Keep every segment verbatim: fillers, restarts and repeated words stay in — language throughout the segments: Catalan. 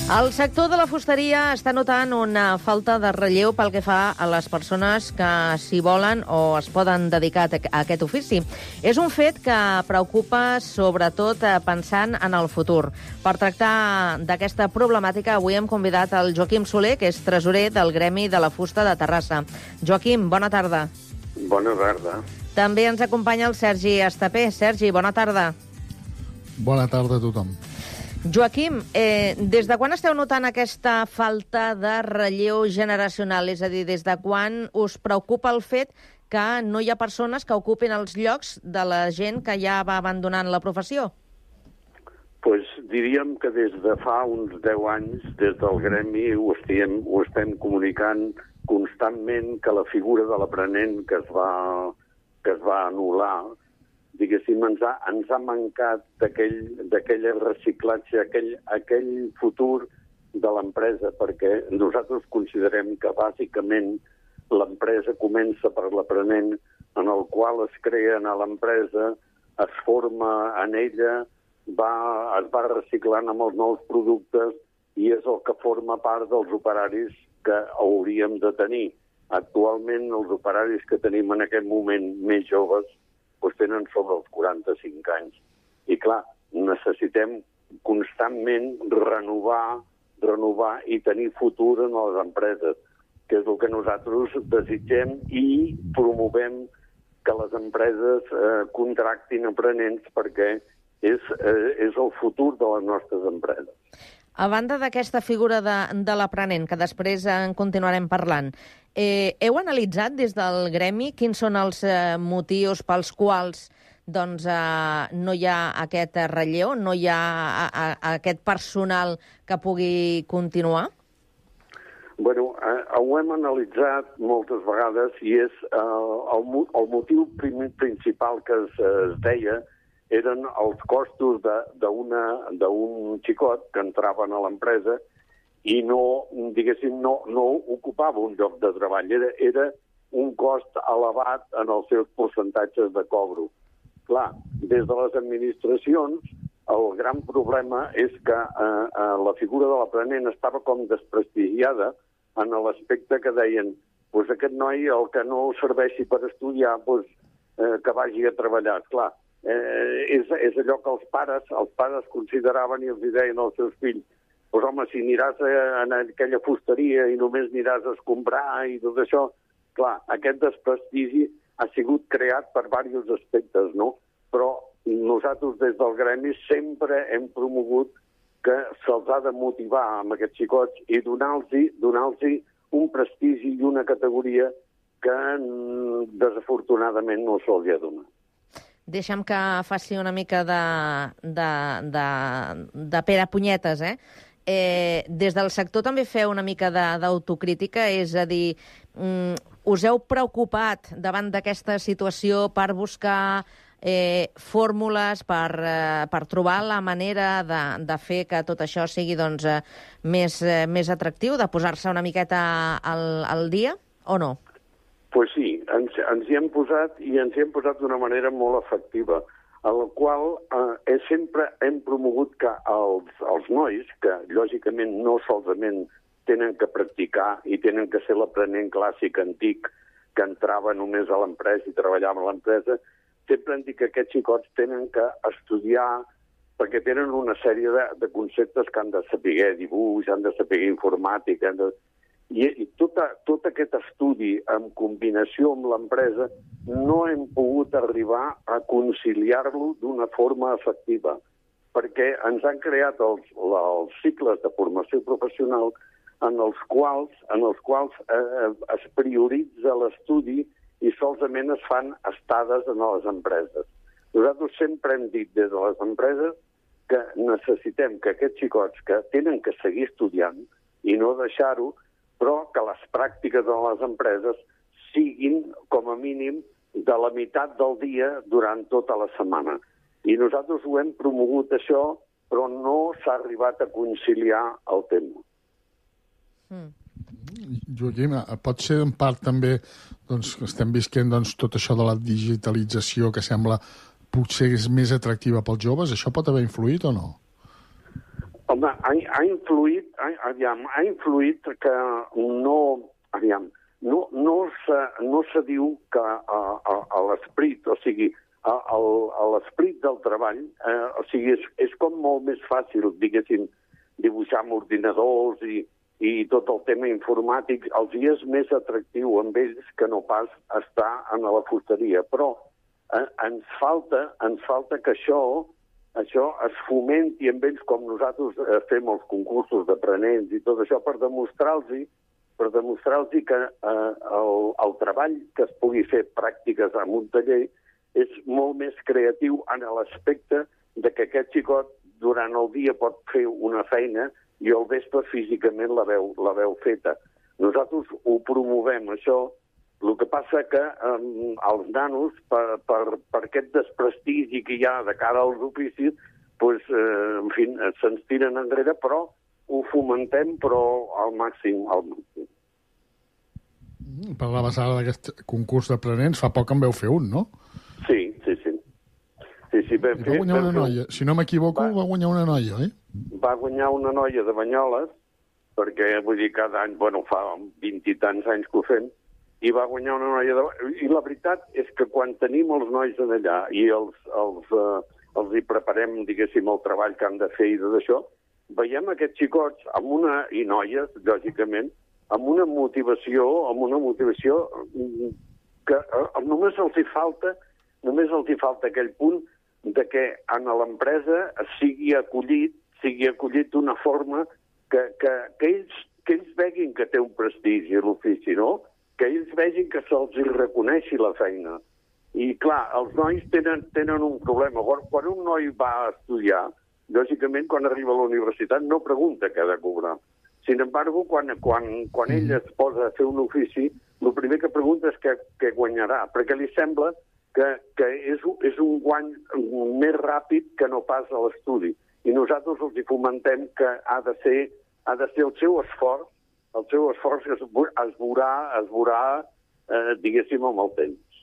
El sector de la fusteria està notant una falta de relleu pel que fa a les persones que s'hi volen o es poden dedicar a aquest ofici. És un fet que preocupa sobretot pensant en el futur. Per tractar d'aquesta problemàtica, avui hem convidat el Joaquim Soler, que és tresorer del Gremi de la Fusta de Terrassa. Joaquim, bona tarda. Bona tarda. També ens acompanya el Sergi Estapé. Sergi, bona tarda. Bona tarda a tothom. Joaquim, eh, des de quan esteu notant aquesta falta de relleu generacional? És a dir, des de quan us preocupa el fet que no hi ha persones que ocupin els llocs de la gent que ja va abandonant la professió? Pues diríem que des de fa uns deu anys, des del gremi, ho estem, ho estem comunicant constantment, que la figura de l'aprenent que es va, que es va anul·lar, diguéssim, ens ha, ens ha mancat d'aquell reciclatge, aquell, aquell futur de l'empresa, perquè nosaltres considerem que bàsicament l'empresa comença per l'aprenent, en el qual es creen a l'empresa, es forma en ella, va, es va reciclant amb els nous productes i és el que forma part dels operaris que hauríem de tenir. Actualment, els operaris que tenim en aquest moment més joves doncs tenen sobre els quaranta-cinc anys. I clar, necessitem constantment renovar, renovar i tenir futur en les empreses, que és el que nosaltres desitgem i promovem que les empreses eh, contractin aprenents perquè és, eh, és el futur de les nostres empreses. A banda d'aquesta figura de, de l'aprenent, que després en continuarem parlant, eh, heu analitzat des del gremi quins són els eh, motius pels quals doncs, eh, no hi ha aquest relleu, no hi ha a, a, a aquest personal que pugui continuar? Bueno, eh, ho hem analitzat moltes vegades i és eh, el, el motiu principal que es, es deia eren els costos d'un xicot que entraven a l'empresa i no, diguéssim, no, no ocupava un lloc de treball. Era, era un cost elevat en els seus percentatges de cobro. Clar, des de les administracions, el gran problema és que eh, eh, la figura de l'aprenent estava com desprestigiada en l'aspecte que deien pues aquest noi, el que no serveixi per estudiar, pues, eh, que vagi a treballar. Clar, Eh, és, és allò que els pares els pares consideraven i els deien als seus fills pues, home, si aniràs a, a aquella fusteria i només aniràs a escombrar i tot això, clar, aquest desprestigi ha sigut creat per diversos aspectes, no? Però nosaltres des del gremi sempre hem promogut que se'ls ha de motivar amb aquests xicots i donar-los donar-los un prestigi i una categoria que desafortunadament no se'ls ha donat. Deixa'm que faci una mica de, de, de, de pera punyetes, eh? eh? Des del sector també feu una mica d'autocrítica, és a dir, mm, us heu preocupat davant d'aquesta situació per buscar eh, fórmules, per, eh, per trobar la manera de, de fer que tot això sigui doncs, eh, més, eh, més atractiu, de posar-se una miqueta al, al dia, o no? Pues sí, ens, ens hi hem posat i ens hi hem posat d'una manera molt efectiva, a la qual eh, sempre hem promogut que els, els nois, que lògicament no solament tenen que practicar i tenen que ser l'aprenent clàssic antic que entrava només a l'empresa i treballava a l'empresa, sempre hem dit que aquests xicots tenen que estudiar perquè tenen una sèrie de, de conceptes que han de saber dibuix, han de saber informàtica, han de... I, i tot, a, tot aquest estudi en combinació amb l'empresa no hem pogut arribar a conciliar-lo d'una forma efectiva, perquè ens han creat els, els cicles de formació professional en els quals, en els quals eh, es prioritza l'estudi i solament es fan estades en les empreses. Nosaltres sempre hem dit des de les empreses que necessitem que aquests xicots que tenen que seguir estudiant i no deixar-ho, però que les pràctiques de les empreses siguin, com a mínim, de la meitat del dia durant tota la setmana. I nosaltres ho hem promogut, això, però no s'ha arribat a conciliar el tema. Mm. Joaquim, pot ser en part també doncs, que estem visquent doncs, tot això de la digitalització que sembla potser és més atractiva pels joves? Això pot haver influït o no? Home, ha, ha influït, ha, aviam, ha influït que no, aviam, no, no, se, no se diu que a, a, a l'esperit, o sigui, a, a, a l'esperit del treball, eh, o sigui, és, és com molt més fàcil, diguéssim, dibuixar amb ordinadors i, i tot el tema informàtic, els hi és més atractiu amb ells que no pas estar en la fusteria. Però eh, ens falta, ens falta que això, això es fomenti amb ells com nosaltres eh, fem els concursos d'aprenents i tot això per demostrar-los per demostrar-los que eh, el, el treball que es pugui fer pràctiques en un taller és molt més creatiu en l'aspecte de que aquest xicot durant el dia pot fer una feina i al vespre físicament la veu, la veu feta. Nosaltres ho promovem, això. El que passa que eh, els nanos, per, per, per aquest desprestigi que hi ha de cara als oficis, pues, eh, en fi, se'ns tiren enrere, però ho fomentem, però al màxim. Al màxim. Parlaves ara d'aquest concurs d'aprenents, fa poc en veu fer un, no? Sí, sí, sí. sí, sí vam I fer, va guanyar una vam noia. Si no m'equivoco, va... va guanyar una noia, eh? Va guanyar una noia de Banyoles, perquè, vull dir, cada any, bueno, fa vint i tants anys que ho fem, i va guanyar una noia de... I la veritat és que quan tenim els nois allà i els, els, eh, els hi preparem, diguéssim, el treball que han de fer i tot això, veiem aquests xicots amb una, i noies, lògicament, amb una motivació, amb una motivació que eh, només els hi falta, només els hi falta aquell punt de que en l'empresa sigui acollit, sigui acollit d'una forma que, que, que, ells, que ells vegin que té un prestigi l'ofici, no? Que ells vegin que se'ls reconeixi la feina. I, clar, els nois tenen, tenen un problema. Quan un noi va a estudiar, lògicament, quan arriba a la universitat, no pregunta què ha de cobrar. Sin embargo, quan, quan, quan ell es posa a fer un ofici, el primer que pregunta és què, què guanyarà, perquè li sembla que, que és, és un guany més ràpid que no pas a l'estudi. I nosaltres els hi fomentem que ha de ser, ha de ser el seu esforç, el seu esforç es, es veurà, es veurà eh, diguéssim, amb el temps.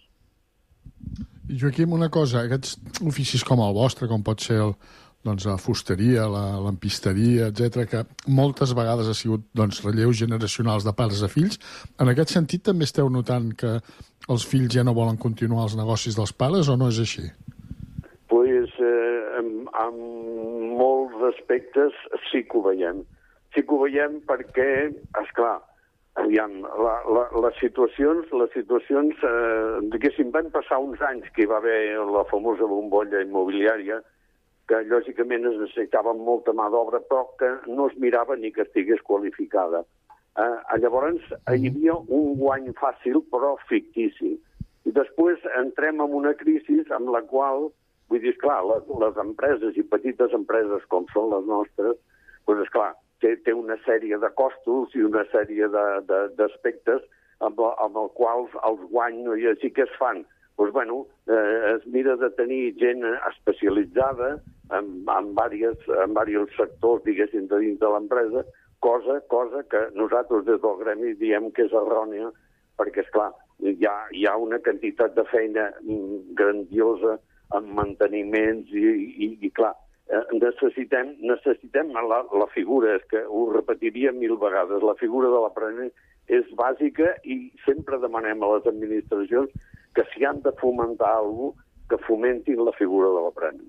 Joaquim, una cosa, aquests oficis com el vostre, com pot ser el, doncs, la fusteria, la lampisteria, etcètera, que moltes vegades ha sigut doncs, relleus generacionals de pares a fills, en aquest sentit també esteu notant que els fills ja no volen continuar els negocis dels pares o no és així? Pues, eh, en, en molts aspectes sí que ho veiem. Sí que ho veiem perquè, esclar, aviam, la, la, les situacions, les situacions eh, diguéssim, van passar uns anys que hi va haver la famosa bombolla immobiliària, que lògicament es necessitava molta mà d'obra, però que no es mirava ni que estigués qualificada. Eh, llavors, hi havia un guany fàcil, però fictici. I després entrem en una crisi amb la qual, vull dir, esclar, les, les empreses i petites empreses com són les nostres, doncs, esclar, té, té una sèrie de costos i una sèrie d'aspectes amb, amb els quals els guanys i així que es fan. Doncs, bueno, eh, es mira de tenir gent especialitzada en, en, diversos, en diversos sectors, diguéssim, de dins de l'empresa, cosa, cosa que nosaltres des del gremi diem que és errònia, perquè, esclar, hi ha, hi ha una quantitat de feina grandiosa en manteniments i, i, i clar, necessitem, necessitem la, la figura, és que ho repetiria mil vegades, la figura de l'aprenent és bàsica i sempre demanem a les administracions que si han de fomentar alguna cosa, que fomentin la figura de l'aprenent.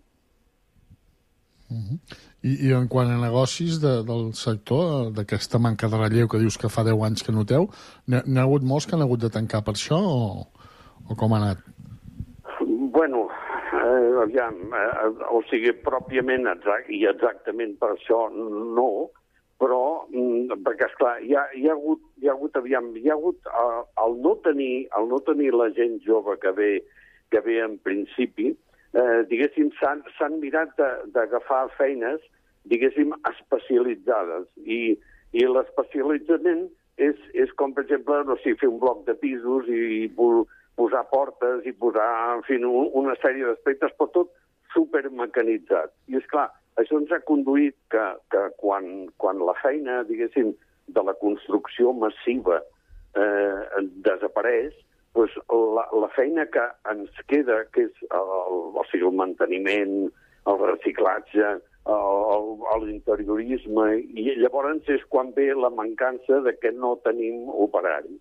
Uh-huh. I, I en quant a negocis de, del sector, d'aquesta manca de relleu que dius que fa deu anys que noteu, n'hi ha hagut molts que han hagut de tancar per això o, o com ha anat? Bueno, eh, aviam, eh, o sigui, pròpiament exact, i exactament per això no, però, perquè, esclar, hi ha, hi ha hagut, hi ha hagut, aviam, hi ha hagut eh, el, no tenir, el no tenir la gent jove que ve, que ve en principi, eh, diguéssim, s'han mirat d'agafar feines, diguéssim, especialitzades. I, i l'especialitzament és, és com, per exemple, no sé, fer un bloc de pisos i posar portes i posar, en fi, una sèrie d'aspectes, però tot supermecanitzat. I, esclar, això ens ha conduït que, que quan, quan la feina, diguéssim, de la construcció massiva eh, desapareix, doncs la, la feina que ens queda, que és el, o sigui, el manteniment, el reciclatge, l'interiorisme, i llavors és quan ve la mancança de que no tenim operaris.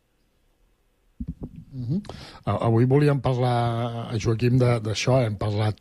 Uh-huh. Avui volíem parlar, Joaquim, d'això, hem parlat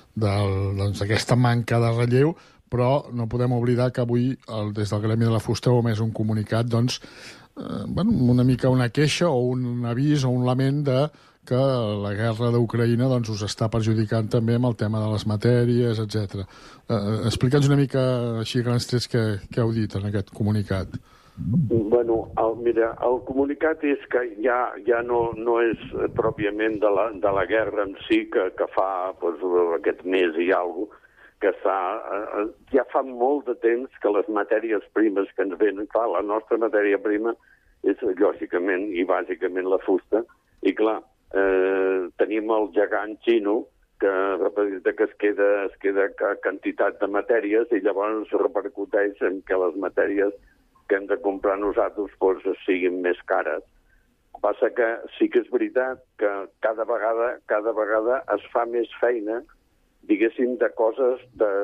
d'aquesta doncs, manca de relleu, però no podem oblidar que avui, el, des del Gremi de la Fusta, heu emès un comunicat, doncs, eh, bueno, una mica una queixa o un avís o un lament de que la guerra d'Ucraïna doncs, us està perjudicant també amb el tema de les matèries, etcètera. Eh, Explica'ns una mica així grans trets que, que heu dit en aquest comunicat. Bueno, el, mira, el comunicat és que ja, ja no, no és pròpiament de la, de la guerra en si, que, que fa pues, aquest mes i alguna cosa, que està, eh, ja fa molt de temps que les matèries primes que ens venen, clar, la nostra matèria prima és lògicament i bàsicament la fusta, i clar, eh, tenim el gegant xino que representa que es queda, es queda quantitat de matèries i llavors repercuteix en que les matèries que hem de comprar nosaltres pues, siguin més cares. Passa que sí que és veritat que cada vegada, cada vegada es fa més feina, diguéssim, de coses,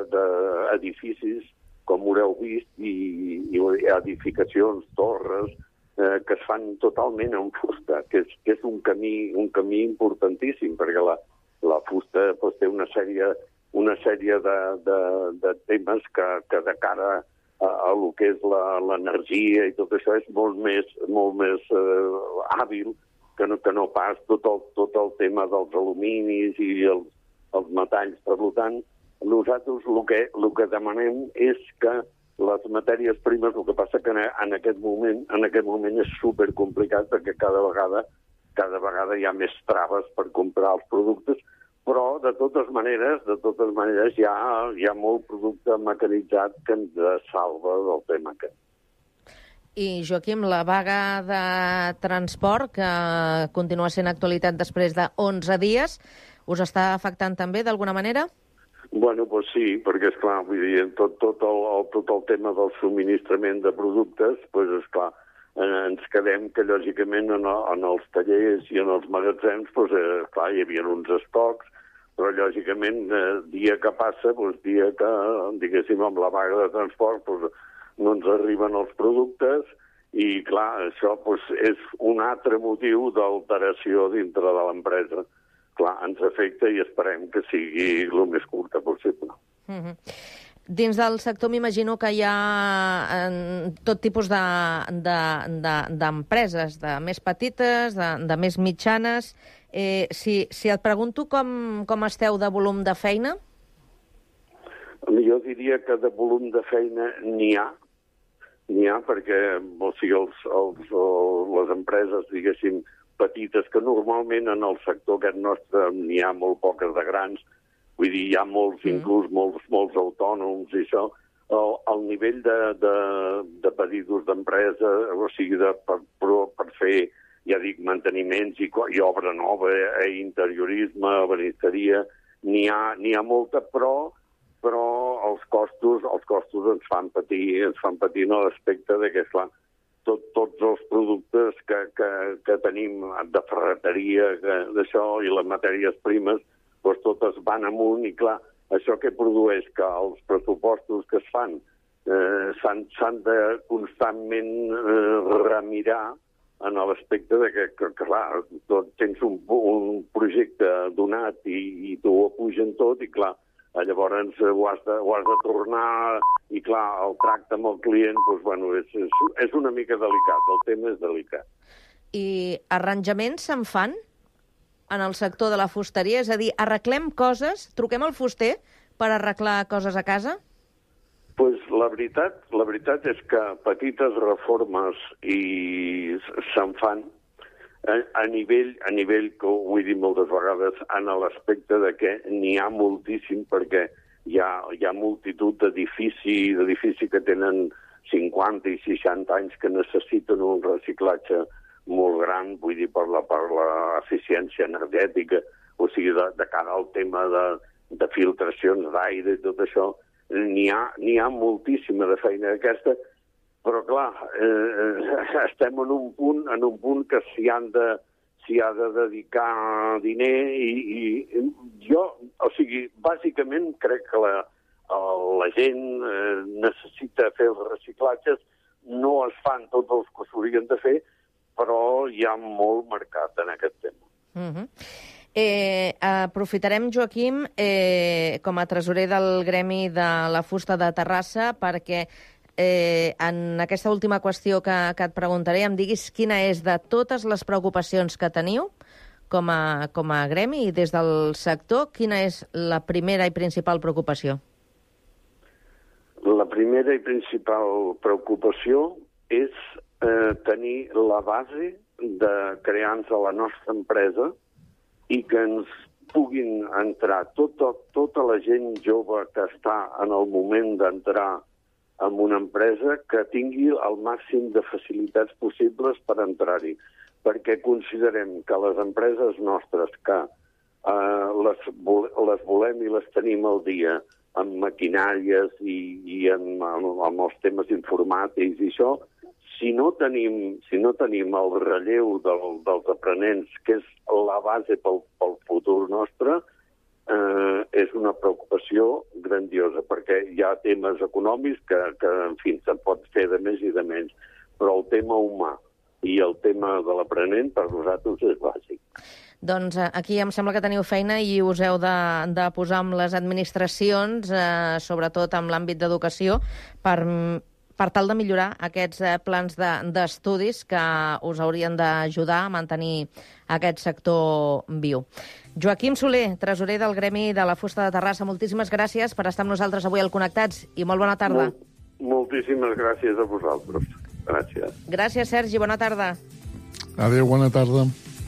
d'edificis, com haureu vist, i, i edificacions, torres, eh, que es fan totalment en fusta, que és, que és un, camí, un camí importantíssim, perquè la, la fusta pues, té una sèrie, una sèrie de, de, de temes que, que de cara a, a lo que és l'energia i tot això és molt més, molt més eh, hàbil que no, que no pas tot el, tot el tema dels aluminis i els els metalls. Per tant, nosaltres el que, el que demanem és que les matèries primes, el que passa que en aquest moment, en aquest moment és supercomplicat perquè cada vegada, cada vegada hi ha més traves per comprar els productes, però de totes maneres, de totes maneres hi ha, hi ha molt producte mecanitzat que ens salva del tema aquest. I, Joaquim, la vaga de transport, que continua sent actualitat després d'onze dies, us està afectant també d'alguna manera? Bueno, doncs sí, perquè, esclar, vull dir, tot, tot, el, el, tot el tema del subministrament de productes, doncs, esclar, ens quedem que, lògicament, en, en els tallers i en els magatzems, doncs, eh, clar, hi havia uns estocs, però, lògicament, eh, dia que passa, doncs, dia que, diguéssim, amb la vaga de transport, doncs, no ens arriben els productes i, clar, això doncs, és un altre motiu d'alteració dintre de l'empresa. Clar, ens afecta i esperem que sigui el més curta possible. Mm-hmm. Dins del sector m'imagino que hi ha eh, tot tipus d'empreses, de, de, de més petites, de, de més mitjanes. Eh, si, si et pregunto com, com esteu de volum de feina? Jo diria que de volum de feina n'hi ha, n'hi ha perquè o sigui, els, els, les empreses, diguéssim, petites, que normalment en el sector aquest nostre n'hi ha molt poques de grans, vull dir, hi ha molts, mm. inclús molts, molts autònoms i això, el, el nivell de, de, de pedidos d'empresa, o sigui, de, per, per fer, ja dic, manteniments i, i obra nova, eh, interiorisme, banisteria, n'hi ha, n'hi ha molta, però, però els costos, els costos ens fan patir, ens fan patir en l'aspecte de que, esclar, Tot, tots els productes que, que, que tenim de ferreteria, d'això, i les matèries primes, doncs totes van amunt i, clar, això que produeix que els pressupostos que es fan eh, s'han de constantment eh, remirar en l'aspecte de que, que, clar, tot, tens un, un projecte donat i, i t'ho apugen tot i, clar, llavors ho has, de, ho has de tornar i, clar, el tracte amb el client, doncs, bueno, és, és, és una mica delicat, el tema és delicat. I arranjaments se'n fan en el sector de la fusteria? És a dir, arreglem coses, truquem al fuster per arreglar coses a casa? Pues la veritat, la veritat és que petites reformes i se'n fan a, a nivell, a nivell que ho he dit moltes vegades, en l'aspecte de que n'hi ha moltíssim perquè hi ha, hi ha multitud d'edifici, d'edifici que tenen cinquanta i seixanta anys que necessiten un reciclatge molt gran, vull dir, per la, per l'eficiència energètica, o sigui, de, de cara al tema de, de filtracions d'aire i tot això, n'hi ha, n'hi ha moltíssima de feina aquesta, però clar, eh, estem en un punt, en un punt que s'hi han de, s'hi ha de dedicar diner i, i jo, o sigui, bàsicament crec que la, la gent eh, necessita fer els reciclatges, no es fan tots els que s'haurien de fer, però hi ha molt mercat en aquest tema. Uh-huh. Eh, aprofitarem, Joaquim, eh, com a tresorer del Gremi de la Fusta de Terrassa, perquè eh, en aquesta última qüestió que, que et preguntaré em diguis quina és de totes les preocupacions que teniu com a, com a gremi i des del sector, quina és la primera i principal preocupació? La primera i principal preocupació és eh, tenir la base de crear-nos a la nostra empresa i que ens puguin entrar tota, tota la gent jove que està en el moment d'entrar en una empresa, que tingui el màxim de facilitats possibles per entrar-hi, perquè considerem que les empreses nostres, que eh, les, les volem i les tenim al dia amb maquinàries i, i en, en, en els temes informàtics i això, si no tenim, si no tenim el relleu del, dels aprenents, que és la base pel, pel futur nostre, eh, és una preocupació grandiosa, perquè hi ha temes econòmics que, que en fi, se'n pot fer de més i de menys, però el tema humà i el tema de l'aprenent per nosaltres és bàsic. Doncs aquí em sembla que teniu feina i us heu de, de posar amb les administracions, eh, sobretot amb l'àmbit d'educació, per, per tal de millorar aquests eh, plans d'estudis de, que us haurien d'ajudar a mantenir aquest sector viu. Joaquim Soler, tresorer del Gremi de la Fusta de Terrassa, moltíssimes gràcies per estar amb nosaltres avui al Connectats i molt bona tarda. Molt, moltíssimes gràcies a vosaltres. Gràcies. Gràcies, Sergi. Bona tarda. Adéu, bona tarda.